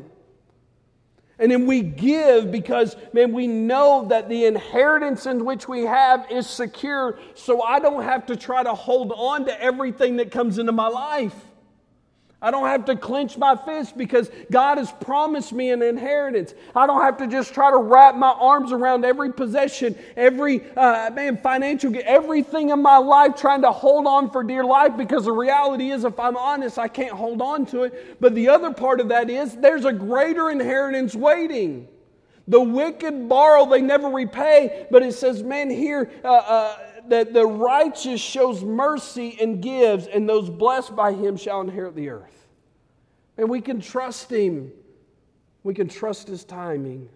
And then we give because, man, we know that the inheritance in which we have is secure, so I don't have to try to hold on to everything that comes into my life. I don't have to clench my fist because God has promised me an inheritance. I don't have to just try to wrap my arms around every possession, every financial, everything in my life, trying to hold on for dear life, because the reality is, if I'm honest, I can't hold on to it. But the other part of that is there's a greater inheritance waiting. The wicked borrow, they never repay. But it says, man, here, that the righteous shows mercy and gives, and those blessed by Him shall inherit the earth. And we can trust Him. We can trust His timing.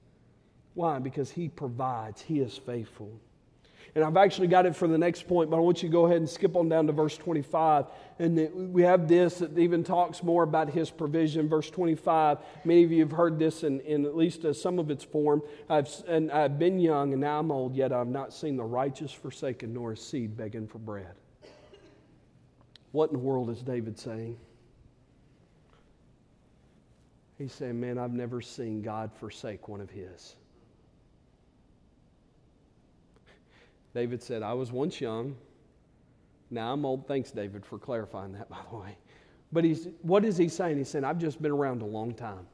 Why? Because He provides. He is faithful. And I've actually got it for the next point, but I want you to go ahead and skip on down to verse 25. And we have this that even talks more about His provision. Verse 25, many of you have heard this in at least some of its form. I've been young and now I'm old, yet I've not seen the righteous forsaken, nor a seed begging for bread. What in the world is David saying? He's saying, man, I've never seen God forsake one of His. David said, I was once young, now I'm old. Thanks, David, for clarifying that, by the way. But what is he saying? He's saying, I've just been around a long time.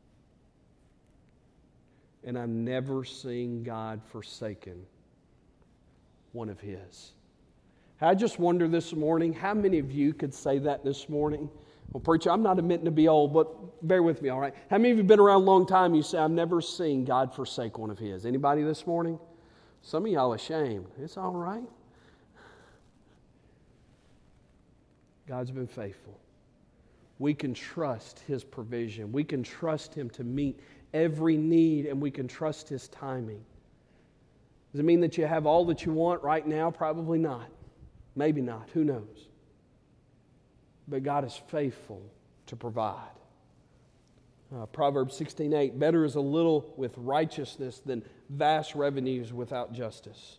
And I've never seen God forsaken one of His. I just wonder this morning, how many of you could say that this morning? Well, preacher, I'm not admitting to be old, but bear with me, all right? How many of you have been around a long time, you say, I've never seen God forsake one of His? Anybody this morning? Some of y'all ashamed. It's all right. God's been faithful. We can trust His provision. We can trust Him to meet every need, and we can trust His timing. Does it mean that you have all that you want right now? Probably not. Maybe not. Who knows? But God is faithful to provide. Proverbs 16:8, better is a little with righteousness than vast revenues without justice.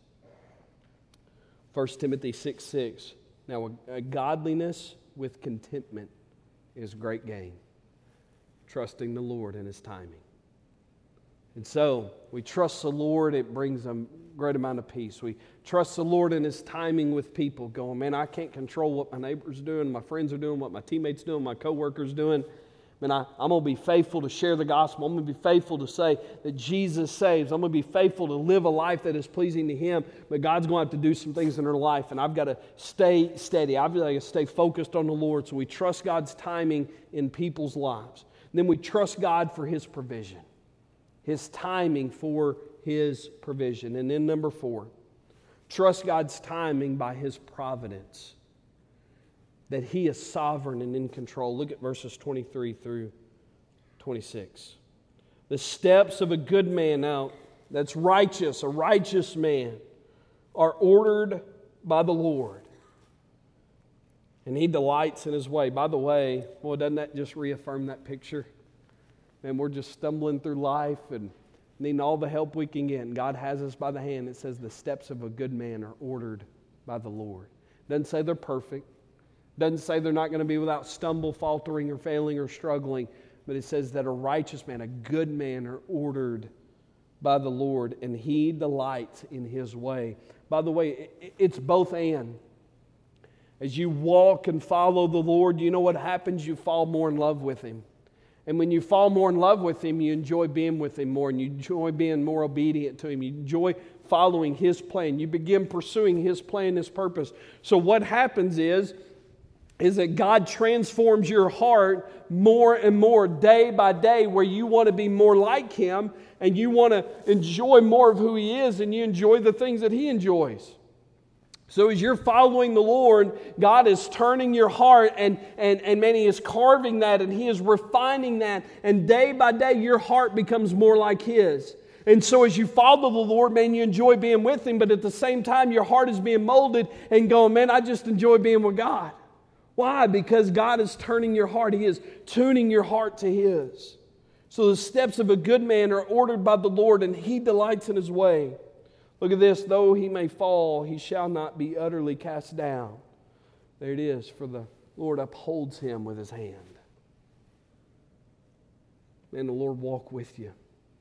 1 Timothy 6:6, now a godliness with contentment is great gain, trusting the Lord in His timing. And so we trust the Lord. It brings a great amount of peace. We trust the Lord in His timing with people, going, man, I can't control what my neighbors are doing, my friends are doing, what my teammates are doing, my coworkers are doing. Man, I'm going to be faithful to share the gospel. I'm going to be faithful to say that Jesus saves. I'm going to be faithful to live a life that is pleasing to Him. But God's going to have to do some things in our life, and I've got to stay steady. I've got to stay focused on the Lord. So we trust God's timing in people's lives. And then we trust God for His provision, His timing for His provision. And then number 4, trust God's timing by His providence, that He is sovereign and in control. Look at verses 23 through 26. The steps of a good man, now that's righteous, a righteous man, are ordered by the Lord, and He delights in His way. By the way, boy, doesn't that just reaffirm that picture? And we're just stumbling through life and needing all the help we can get. And God has us by the hand. It says the steps of a good man are ordered by the Lord. Doesn't say they're perfect. Doesn't say they're not going to be without stumble, faltering, or failing, or struggling. But it says that a righteous man, a good man, are ordered by the Lord, and He delights in His way. By the way, it's both and. As you walk and follow the Lord, you know what happens? You fall more in love with Him. And when you fall more in love with Him, you enjoy being with Him more, and you enjoy being more obedient to Him. You enjoy following His plan. You begin pursuing His plan, His purpose. So what happens is that God transforms your heart more and more day by day, where you want to be more like Him and you want to enjoy more of who He is, and you enjoy the things that He enjoys. So as you're following the Lord, God is turning your heart, and man, He is carving that, and He is refining that, and day by day your heart becomes more like His. And so as you follow the Lord, man, you enjoy being with Him, but at the same time your heart is being molded and going, man, I just enjoy being with God. Why? Because God is turning your heart. He is tuning your heart to His. So the steps of a good man are ordered by the Lord, and He delights in His way. Look at this. Though he may fall, he shall not be utterly cast down. There it is. For the Lord upholds him with His hand. May the Lord walk with you.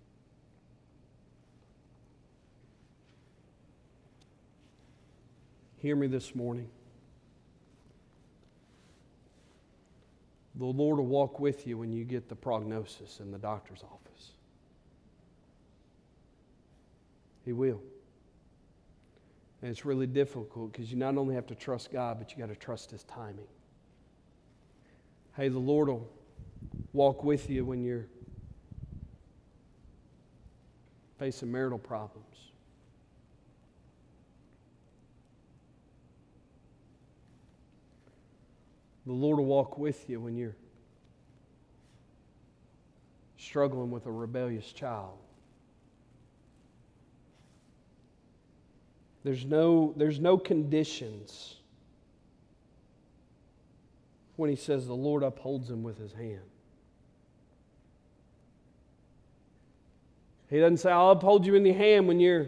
Hear me this morning. The Lord will walk with you when you get the prognosis in the doctor's office. He will. And it's really difficult because you not only have to trust God, but you got to trust His timing. Hey, the Lord will walk with you when you're facing marital problems. The Lord will walk with you when you're struggling with a rebellious child. There's no conditions when He says the Lord upholds him with His hand. He doesn't say, I'll uphold you in the hand when you're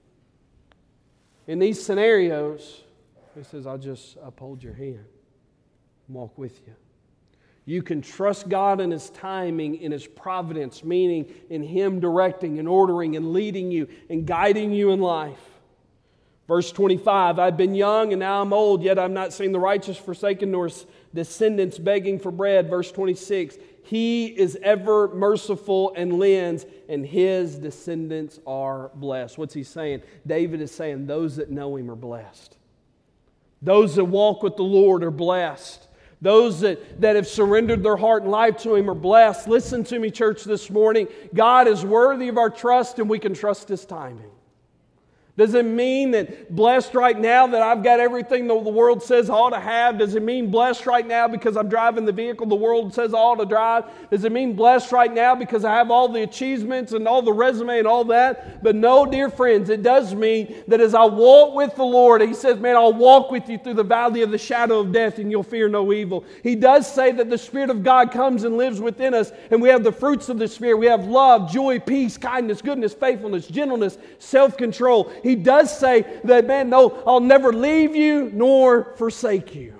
in these scenarios. He says, I'll just uphold your hand. Walk with you. You can trust God in His timing, in His providence, meaning in Him directing and ordering and leading you and guiding you in life. Verse 25, I've been young and now I'm old, yet I've not seen the righteous forsaken nor descendants begging for bread. Verse 26, He is ever merciful and lends, and His descendants are blessed. What's he saying? David is saying those that know Him are blessed. Those that walk with the Lord are blessed. Those that have surrendered their heart and life to Him are blessed. Listen to me, church, this morning. God is worthy of our trust, and we can trust His timing. Does it mean that blessed right now that I've got everything the world says I ought to have? Does it mean blessed right now because I'm driving the vehicle the world says I ought to drive? Does it mean blessed right now because I have all the achievements and all the resume and all that? But no, dear friends, it does mean that as I walk with the Lord, He says, man, I'll walk with you through the valley of the shadow of death and you'll fear no evil. He does say that the Spirit of God comes and lives within us, and we have the fruits of the Spirit. We have love, joy, peace, kindness, goodness, faithfulness, gentleness, self-control. He does say that, man, no, I'll never leave you nor forsake you.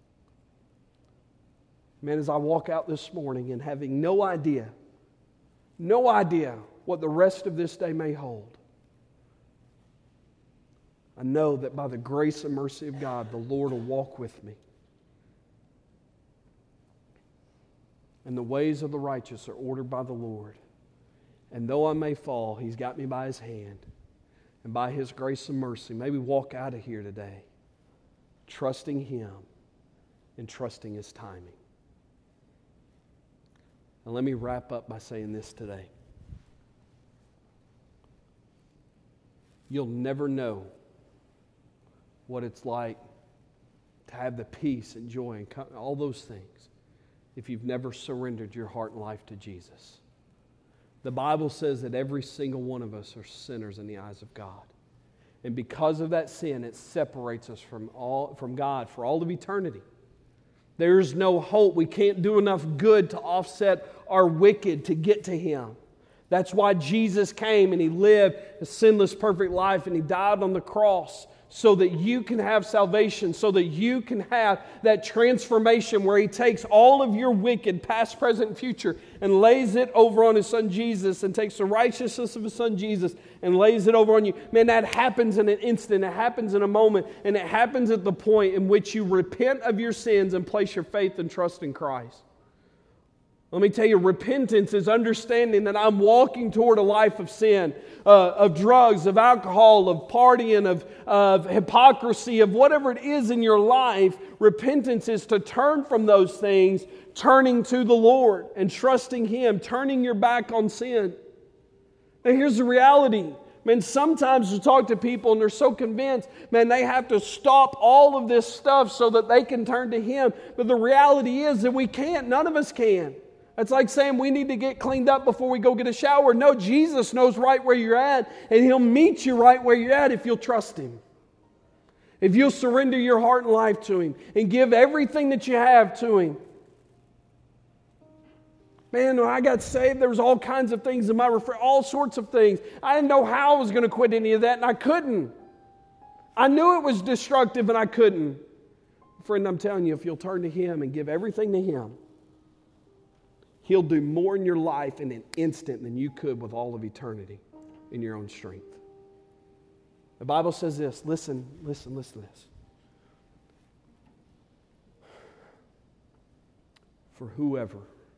Man, as I walk out this morning and having no idea No idea what the rest of this day may hold. I know that by the grace and mercy of God, the Lord will walk with me. And the ways of the righteous are ordered by the Lord. And though I may fall, He's got me by His hand. And by His grace and mercy, may we walk out of here today trusting Him and trusting His timing. And let me wrap up by saying this today. You'll never know what it's like to have the peace and joy and all those things if you've never surrendered your heart and life to Jesus. The Bible says that every single one of us are sinners in the eyes of God. And because of that sin, it separates us from God for all of eternity. There's no hope. We can't do enough good to offset our wicked to get to Him. That's why Jesus came and He lived a sinless, perfect life and He died on the cross so that you can have salvation, so that you can have that transformation where He takes all of your wicked, past, present, and future, and lays it over on His Son Jesus, and takes the righteousness of His Son Jesus and lays it over on you. Man, that happens in an instant. It happens in a moment. And it happens at the point in which you repent of your sins and place your faith and trust in Christ. Let me tell you, repentance is understanding that I'm walking toward a life of sin, of drugs, of alcohol, of partying, of hypocrisy, of whatever it is in your life. Repentance is to turn from those things, turning to the Lord and trusting Him, turning your back on sin. Now here's the reality. Man, sometimes you talk to people and they're so convinced, man, they have to stop all of this stuff so that they can turn to Him. But the reality is that we can't. None of us can. That's like saying we need to get cleaned up before we go get a shower. No, Jesus knows right where you're at, and He'll meet you right where you're at if you'll trust Him. If you'll surrender your heart and life to Him and give everything that you have to Him. Man, when I got saved, there was all kinds of things in my all sorts of things. I didn't know how I was going to quit any of that, and I couldn't. I knew it was destructive, and I couldn't. Friend, I'm telling you, if you'll turn to Him and give everything to Him, He'll do more in your life in an instant than you could with all of eternity in your own strength. The Bible says this. Listen to this. For whoever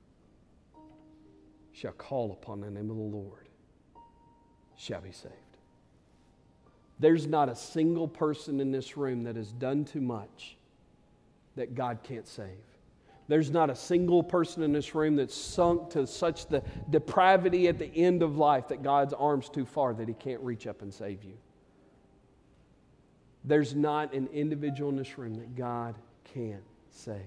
shall call upon the name of the Lord shall be saved. There's not a single person in this room that has done too much that God can't save. There's not a single person in this room that's sunk to such the depravity at the end of life that God's arm's too far that He can't reach up and save you. There's not an individual in this room that God can't save.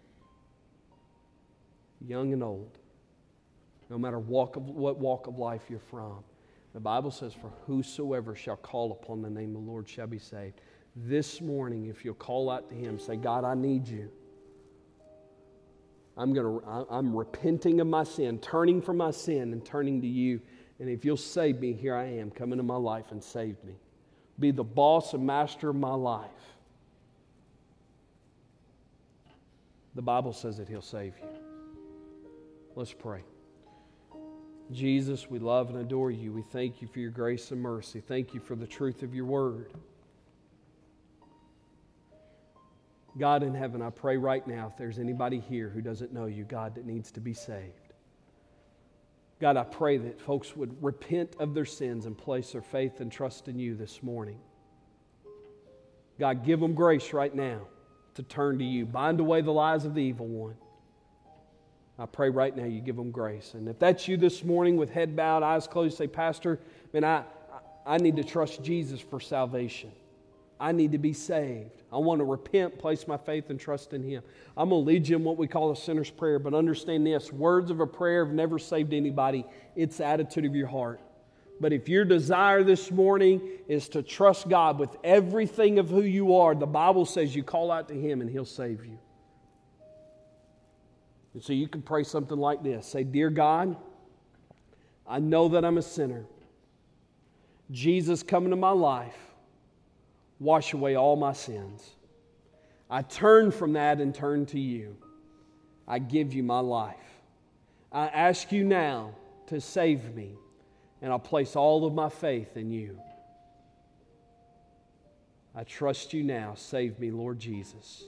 Young and old, no matter what walk of life you're from. The Bible says, for whosoever shall call upon the name of the Lord shall be saved. This morning, if you'll call out to Him, say, God, I need You. I'm repenting of my sin, turning from my sin and turning to You. And if you'll save me, here I am, come into my life and save me. Be the boss and master of my life. The Bible says that He'll save you. Let's pray. Jesus, we love and adore You. We thank You for Your grace and mercy. Thank You for the truth of Your word. God in heaven, I pray right now if there's anybody here who doesn't know You, God, that needs to be saved. God, I pray that folks would repent of their sins and place their faith and trust in You this morning. God, give them grace right now to turn to You. Bind away the lies of the evil one. I pray right now You give them grace. And if that's you this morning with head bowed, eyes closed, say, Pastor, man, I need to trust Jesus for salvation. I need to be saved. I want to repent, place my faith and trust in Him. I'm going to lead you in what we call a sinner's prayer, but understand this, words of a prayer have never saved anybody. It's the attitude of your heart. But if your desire this morning is to trust God with everything of who you are, the Bible says you call out to Him and He'll save you. And so you can pray something like this. Say, Dear God, I know that I'm a sinner. Jesus, come into my life. Wash away all my sins. I turn from that and turn to You. I give You my life. I ask You now to save me, and I'll place all of my faith in you. I trust you now. Save me, Lord Jesus.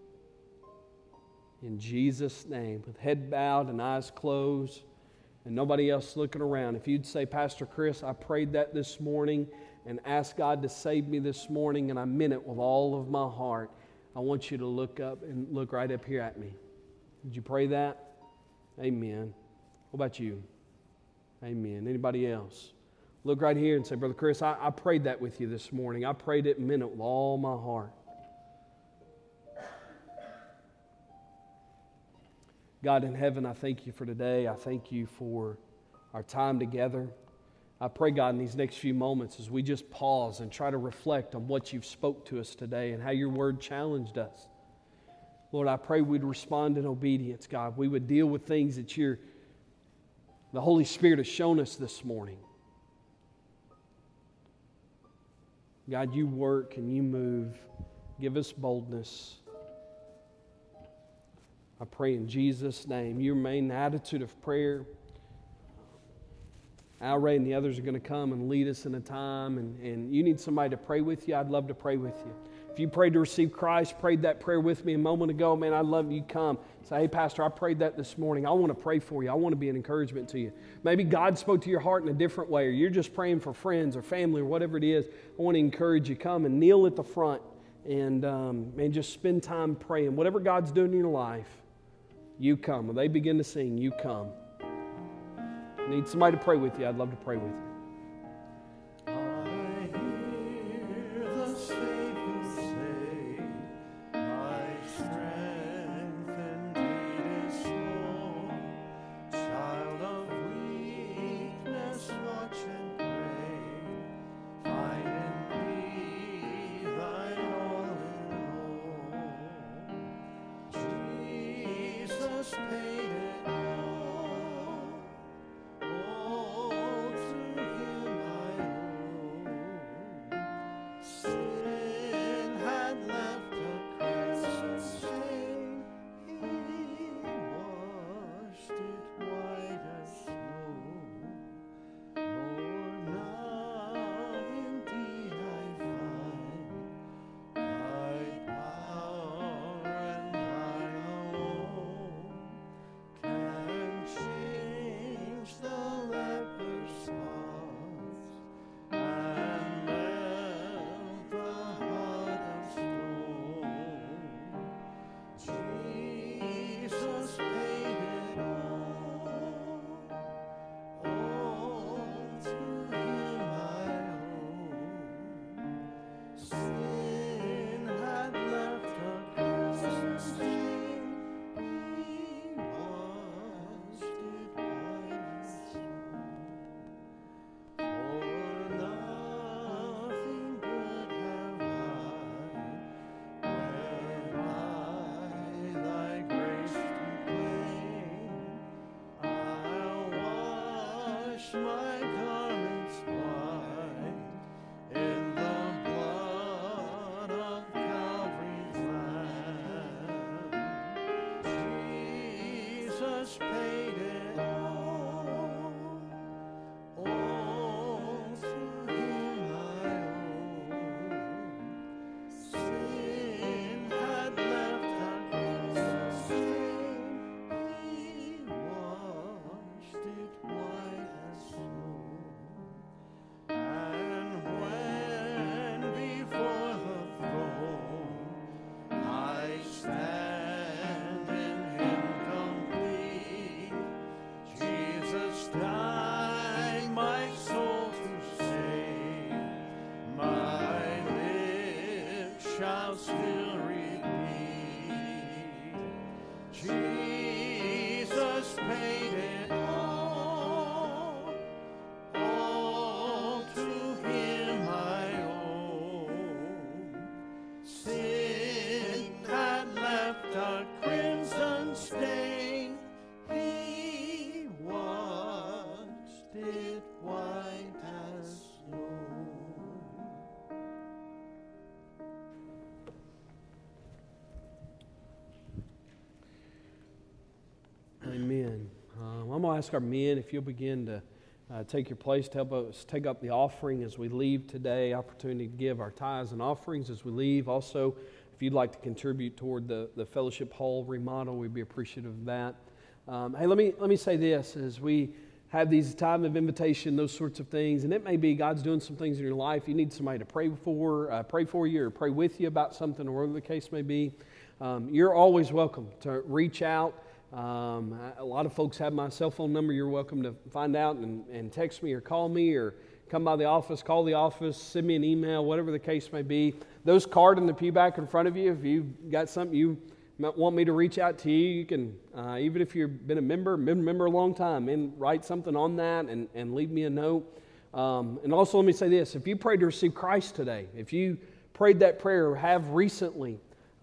In Jesus' name, with head bowed and eyes closed and nobody else looking around, if you'd say, Pastor Chris, I prayed that this morning and asked God to save me this morning, and I meant it with all of my heart, I want you to look up and look right up here at me. Did you pray that? Amen. What about you? Amen. Anybody else? Look right here and say, Brother Chris, I prayed that with you this morning. I prayed it and meant it with all my heart. God in heaven, I thank you for today. I thank you for our time together. I pray, God, in these next few moments as we just pause and try to reflect on what you've spoke to us today and how your word challenged us. Lord, I pray we'd respond in obedience, God. We would deal with things that the Holy Spirit has shown us this morning. God, you work and you move. Give us boldness. I pray in Jesus' name. You remain in the attitude of prayer. Al Ray and the others are going to come and lead us in a time, and you need somebody to pray with you. I'd love to pray with you. If you prayed to receive Christ, prayed that prayer with me a moment ago, man, I'd love you to come. Say, hey, Pastor, I prayed that this morning. I want to pray for you. I want to be an encouragement to you. Maybe God spoke to your heart in a different way, or you're just praying for friends or family or whatever it is. I want to encourage you. Come and kneel at the front and just spend time praying. Whatever God's doing in your life, you come. When they begin to sing, you come. Need somebody to pray with you? I'd love to pray with you. going to ask our men if you'll begin to take your place to help us take up the offering as we leave today. Opportunity to give our tithes and offerings as we leave. Also, if you'd like to contribute toward the fellowship hall remodel, we'd be appreciative of that. Hey, let me say this as we have these time of invitation, those sorts of things, and it may be God's doing some things in your life. You need somebody to pray for you, or pray with you about something, or whatever the case may be. You're always welcome to reach out. A lot of folks have my cell phone number. You're welcome to find out and text me or call me or come by the office, call the office, send me an email, whatever the case may be. Those cards in the pew back in front of you, if you've got something you might want me to reach out to you, you can, even if you've been a member a long time, and write something on that and leave me a note. And also let me say this, if you prayed to receive Christ today, if you prayed that prayer or have recently,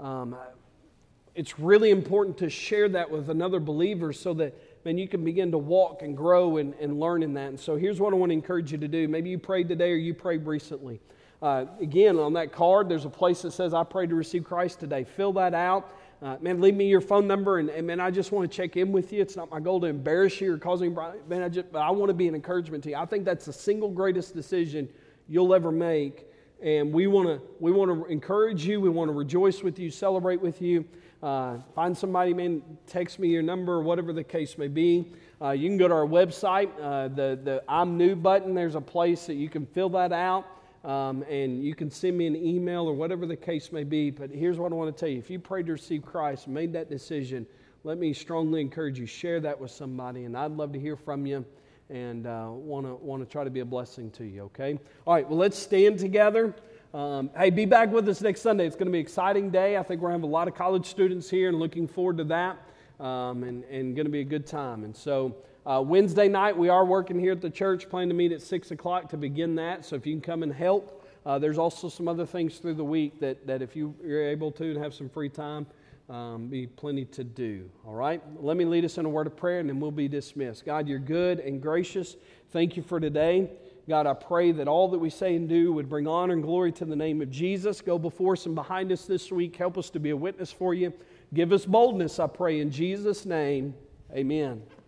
it's really important to share that with another believer so that, man, you can begin to walk and grow and learn in that. And so here's what I want to encourage you to do. Maybe you prayed today or you prayed recently. Again, on that card, there's a place that says, I prayed to receive Christ today. Fill that out. Man, leave me your phone number, and man, I just want to check in with you. It's not my goal to embarrass you or cause any, man, but I want to be an encouragement to you. I think that's the single greatest decision you'll ever make, and we want to encourage you. We want to rejoice with you, celebrate with you. Find somebody, man, text me your number, or whatever the case may be. You can go to our website, the I'm New button. There's a place that you can fill that out. And you can send me an email or whatever the case may be. But here's what I want to tell you. If you prayed to receive Christ and made that decision, let me strongly encourage you, share that with somebody. And I'd love to hear from you and want to try to be a blessing to you, okay? All right, well, let's stand together. Hey, be back with us next Sunday. It's going to be an exciting day. I think we're going to have a lot of college students here and looking forward to that and going to be a good time. And so Wednesday night, we are working here at the church, planning to meet at 6 o'clock to begin that. So if you can come and help. There's also some other things through the week that if you're able to and have some free time, be plenty to do. All right? Let me lead us in a word of prayer, and then we'll be dismissed. God, you're good and gracious. Thank you for today. God, I pray that all that we say and do would bring honor and glory to the name of Jesus. Go before us and behind us this week. Help us to be a witness for you. Give us boldness, I pray, in Jesus' name. Amen.